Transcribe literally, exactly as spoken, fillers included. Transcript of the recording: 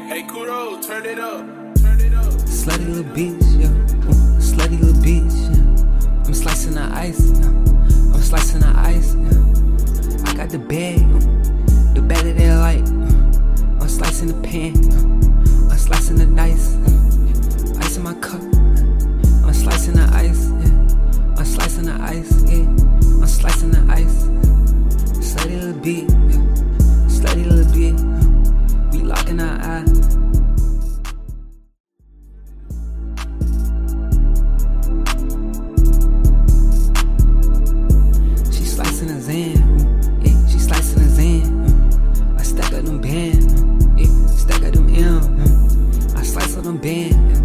Hey, Kudo, turn it up. Turn it up. Slutty little bitch, yo. Ooh, slutty little bitch, yeah. I'm slicing the ice, yeah. I'm slicing the ice, yeah. I got the bag, uh, the bag that they like. Uh, I'm slicing the pan, uh, I'm slicing the dice. Uh, ice in my cup. I'm slicing the ice, yeah. I'm slicing the ice, yeah. I'm slicing the ice. Slutty little bitch, yeah. Slutty little bitch. Uh, we locking our eye. Slicing a Zan, yeah, she slicing a Zan. I stack up them bands, yeah, stack up them M. I slice up them bands.